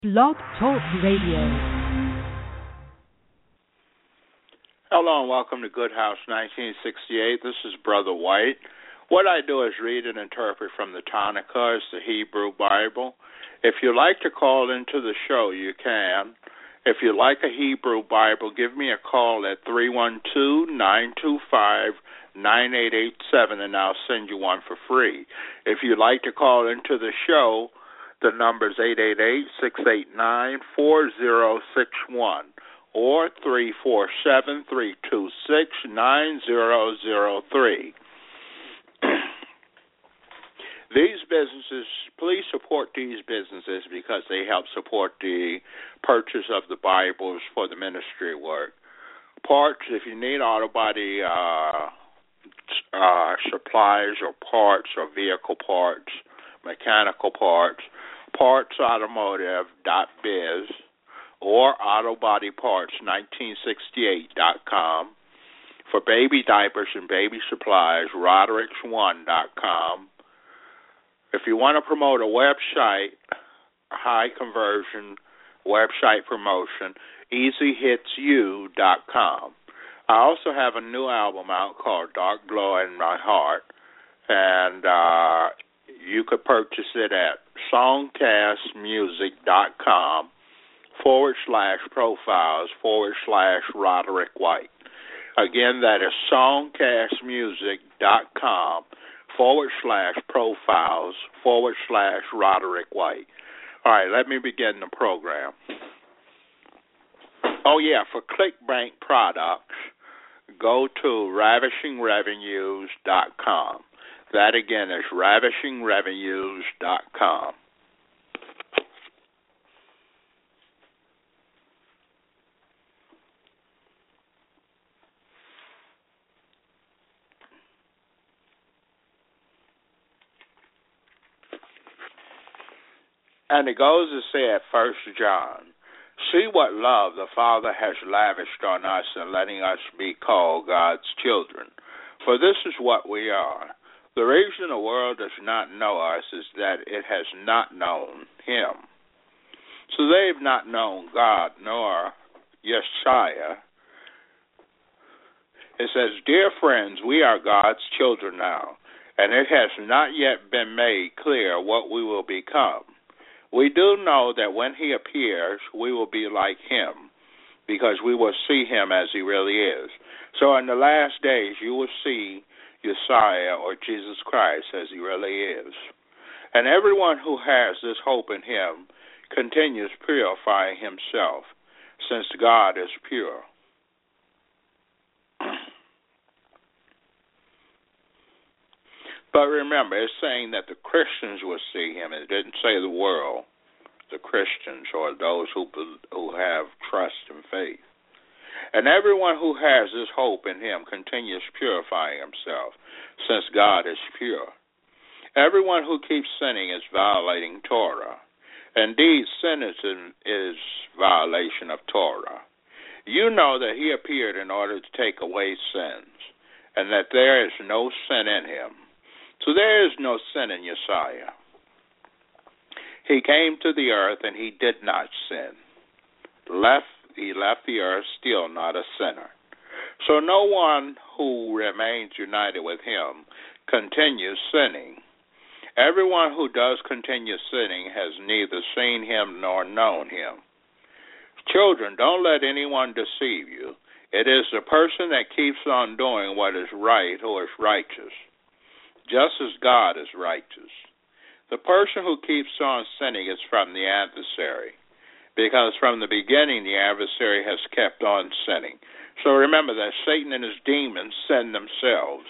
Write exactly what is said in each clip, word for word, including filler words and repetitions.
Blog Talk Radio. Hello and welcome to Good House nineteen sixty-eight. This is Brother White. What I do is read and interpret from the Tanakh, the Hebrew Bible. If you'd like to call into the show, you can. If you'd like a Hebrew Bible, give me a call at three one two, nine two five, nine eight eight seven, and I'll send you one for free. If you'd like to call into the show, the number is eight eight eight, six eight nine, four zero six one or three four seven, three two six, nine zero zero three. These businesses, please support these businesses because they help support the purchase of the Bibles for the ministry work. Parts, if you need auto body uh, uh, supplies or parts or vehicle parts, mechanical parts, parts automotive dot biz or auto body parts nineteen sixty-eight dot com. For baby diapers and baby supplies, rodericks one dot com. If you want to promote a website, a high conversion website promotion, easy hits you dot com. I also have a new album out called Dark Glow in My Heart, and uh, you could purchase it at songcastmusic.com forward slash profiles forward slash Roderick White. Again, that is songcastmusic.com forward slash profiles forward slash Roderick White. All right, let me begin the program. Oh, yeah, for ClickBank products, go to ravishing revenues dot com. That, again, is ravishing revenues dot com. And it goes to say at First John, see what love the Father has lavished on us in letting us be called God's children. For this is what we are. The reason the world does not know us is that it has not known Him. So they have not known God nor Yeshua. It says, dear friends, we are God's children now, and it has not yet been made clear what we will become. We do know that when He appears, we will be like Him, because we will see Him as He really is. So in the last days, you will see Yeshua or Jesus Christ as He really is. And everyone who has this hope in Him continues purifying himself, since God is pure. But remember, it's saying that the Christians will see Him. It didn't say the world, the Christians, or those who who have trust and faith. And everyone who has this hope in Him continues purifying himself, since God is pure. Everyone who keeps sinning is violating Torah. Indeed, sin is, is violation of Torah. You know that He appeared in order to take away sins, and that there is no sin in Him. So there is no sin in Yeshua. He came to the earth and He did not sin. Left, he left the earth still not a sinner. So no one who remains united with Him continues sinning. Everyone who does continue sinning has neither seen Him nor known Him. Children, don't let anyone deceive you. It is the person that keeps on doing what is right who is righteous, just as God is righteous. The person who keeps on sinning is from the adversary, because from the beginning the adversary has kept on sinning. So remember that Satan and his demons sin themselves,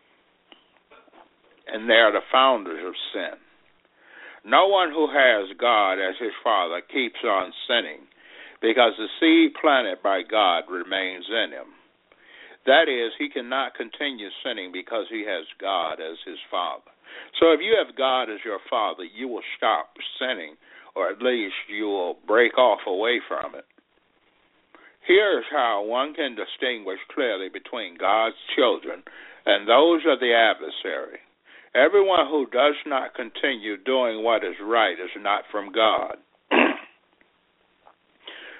and they are the founders of sin. No one who has God as his father keeps on sinning, because the seed planted by God remains in him. That is, he cannot continue sinning because he has God as his father. So if you have God as your father, you will stop sinning, or at least you will break off away from it. Here is how one can distinguish clearly between God's children and those of the adversary. Everyone who does not continue doing what is right is not from God.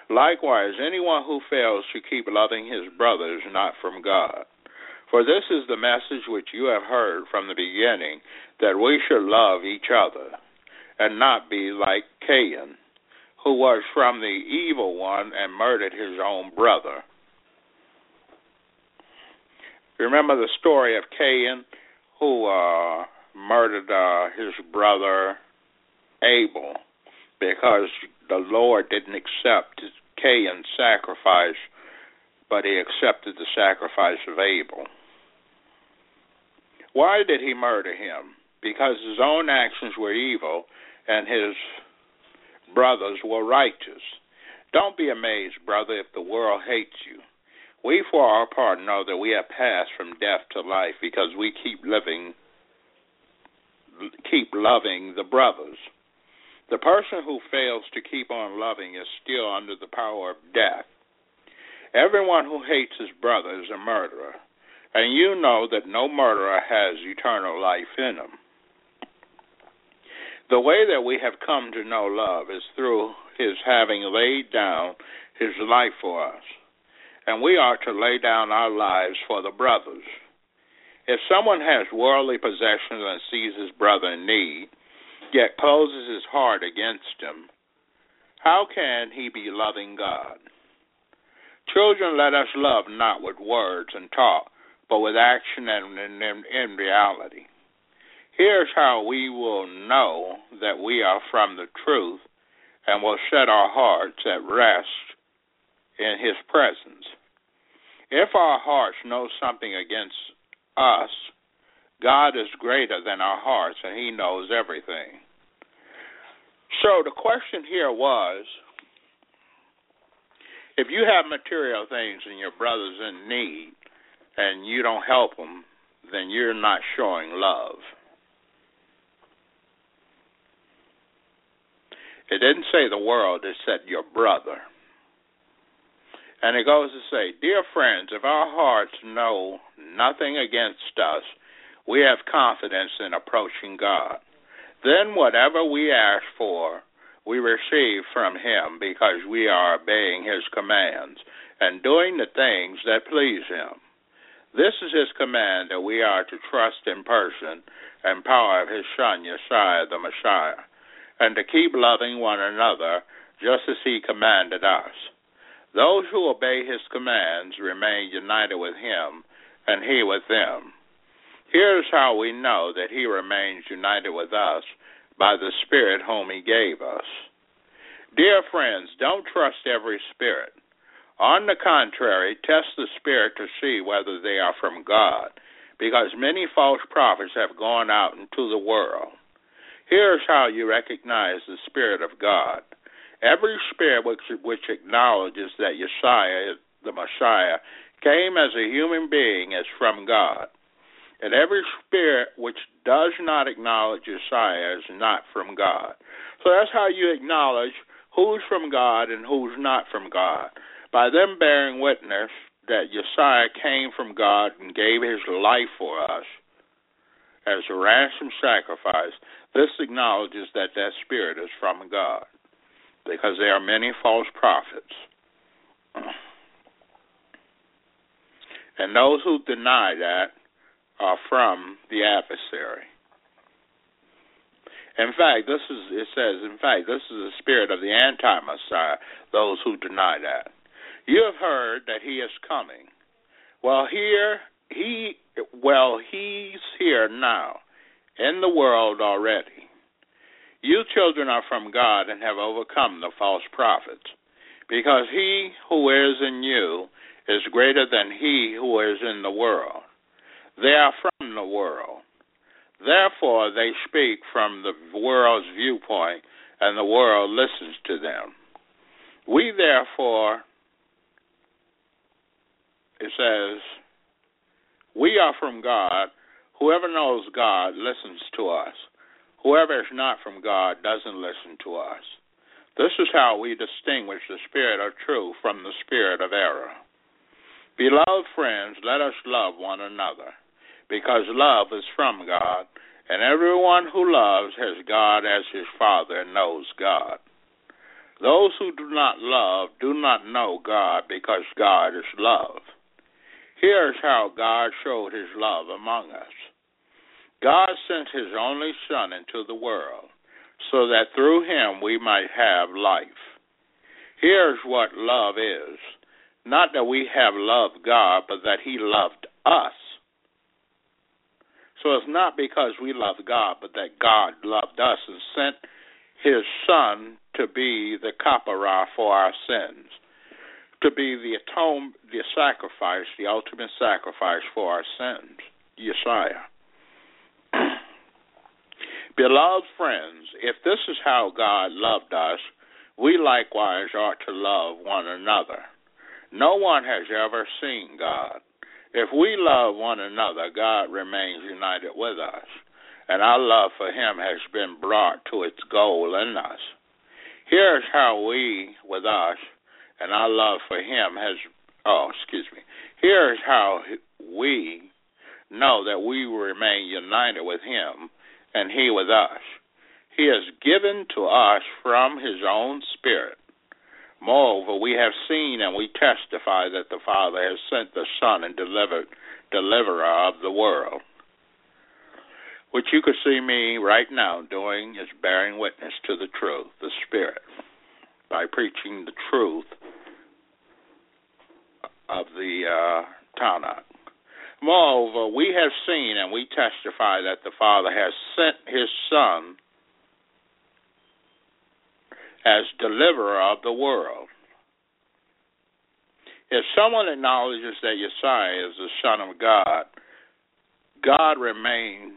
Likewise, anyone who fails to keep loving his brother is not from God. For this is the message which you have heard from the beginning, that we should love each other, and not be like Cain, who was from the evil one and murdered his own brother. Remember the story of Cain, who uh, murdered uh, his brother Abel, because the Lord didn't accept Cain's sacrifice, but he accepted the sacrifice of Abel. Why did he murder him? Because his own actions were evil and his brothers were righteous. Don't be amazed, brother, if the world hates you. We, for our part, know that we have passed from death to life because we keep living, keep loving the brothers. The person who fails to keep on loving is still under the power of death. Everyone who hates his brother is a murderer, and you know that no murderer has eternal life in him. The way that we have come to know love is through his having laid down his life for us, and we are to lay down our lives for the brothers. If someone has worldly possessions and sees his brother in need, yet closes his heart against him, how can he be loving God? Children, let us love not with words and talk, but with action and in, in, in reality. Here's how we will know that we are from the truth and will set our hearts at rest in his presence. If our hearts know something against us, God is greater than our hearts, and he knows everything. So the question here was, if you have material things and your brother's in need and you don't help them, then you're not showing love. It didn't say the world, it said your brother. And it goes to say, dear friends, if our hearts know nothing against us, we have confidence in approaching God. Then whatever we ask for, we receive from him because we are obeying his commands and doing the things that please him. This is his command, that we are to trust in person and power of his Son, Yeshua the Messiah, and to keep loving one another just as he commanded us. Those who obey his commands remain united with him, and he with them. Here's how we know that he remains united with us, by the Spirit whom he gave us. Dear friends, don't trust every spirit. On the contrary, test the spirit to see whether they are from God, because many false prophets have gone out into the world. Here's how you recognize the Spirit of God. Every spirit which, which acknowledges that Yeshua, the Messiah, came as a human being is from God. And every spirit which does not acknowledge Yeshua is not from God. So that's how you acknowledge who's from God and who's not from God. By them bearing witness that Yeshua came from God and gave his life for us as a ransom sacrifice, this acknowledges that that spirit is from God, because there are many false prophets. And those who deny that are from the adversary. In fact, this is, it says, in fact, this is the spirit of the anti-Messiah, those who deny that. You have heard that he is coming. Well, here, he, well, he's here now, in the world already. You children are from God and have overcome the false prophets, because he who is in you is greater than he who is in the world. They are from the world. Therefore, they speak from the world's viewpoint, and the world listens to them. We, therefore, it says, we are from God. Whoever knows God listens to us. Whoever is not from God doesn't listen to us. This is how we distinguish the spirit of truth from the spirit of error. Beloved friends, let us love one another, because love is from God, and everyone who loves has God as his Father and knows God. Those who do not love do not know God, because God is love. Here is how God showed his love among us. God sent his only Son into the world, so that through him we might have life. Here's what love is. Not that we have loved God, but that he loved us. So it's not because we love God, but that God loved us and sent his Son to be the kapara for our sins, to be the atone, the sacrifice, the ultimate sacrifice for our sins, Yeshua. Beloved friends, if this is how God loved us, we likewise ought to love one another. No one has ever seen God. If we love one another, God remains united with us, and our love for him has been brought to its goal in us. Here's how we, with us, and our love for him has, oh, excuse me. Here's how we know that we remain united with him and he with us. He has given to us from his own Spirit. Moreover, we have seen and we testify that the Father has sent the Son and delivered, deliverer of the world. What you could see me right now doing is bearing witness to the truth, the Spirit, by preaching the truth of the uh, Tanakh. Moreover, we have seen and we testify that the Father has sent his Son as deliverer of the world. If someone acknowledges that Yeshua is the Son of God, God remains.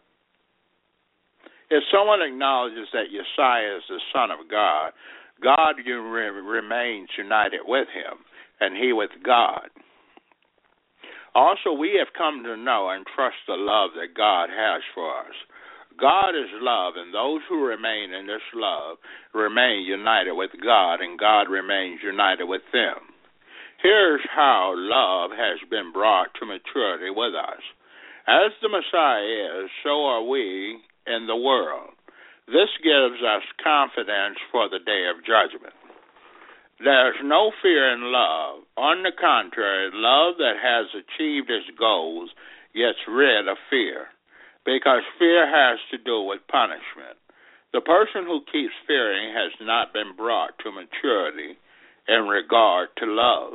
If someone acknowledges that Yeshua is the Son of God, God remains united with him, and he with God. Also, we have come to know and trust the love that God has for us. God is love, and those who remain in this love remain united with God, and God remains united with them. Here's how love has been brought to maturity with us. As the Messiah is, so are we in the world. This gives us confidence for the day of judgment. There's no fear in love. On the contrary, love that has achieved its goals gets rid of fear, because fear has to do with punishment. The person who keeps fearing has not been brought to maturity in regard to love.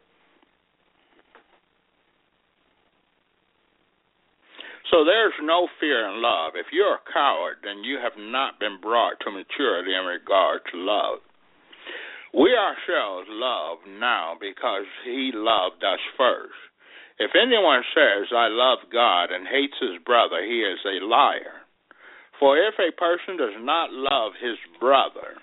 So there's no fear in love. If you're a coward, then you have not been brought to maturity in regard to love. We ourselves love now because he loved us first. If anyone says, I love God, and hates his brother, he is a liar. For if a person does not love his brother,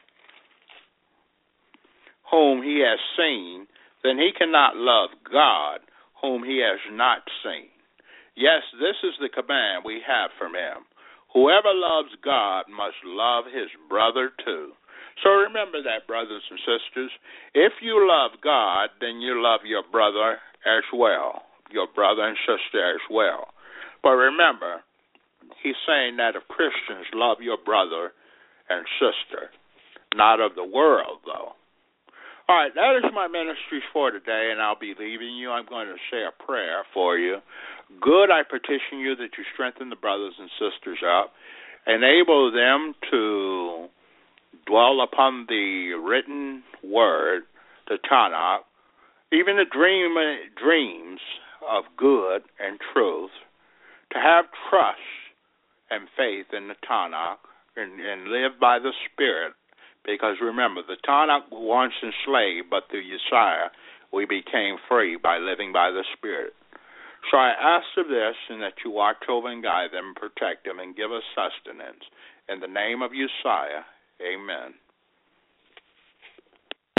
whom he has seen, then he cannot love God, whom he has not seen. Yes, this is the command we have from him. Whoever loves God must love his brother too. So remember that, brothers and sisters. If you love God, then you love your brother as well, your brother and sister as well. But remember, he's saying that if Christians love your brother and sister, not of the world, though. All right, that is my ministries for today, and I'll be leaving you. I'm going to say a prayer for you. Good, I petition you that you strengthen the brothers and sisters up, enable them to dwell upon the written word, the Tanakh, even the dream, dreams of good and truth, to have trust and faith in the Tanakh and, and live by the Spirit. Because remember, the Tanakh once enslaved, but through Yeshua we became free by living by the Spirit. So I ask of this, and that you watch over and guide them, protect them, and give us sustenance. In the name of Yeshua, amen.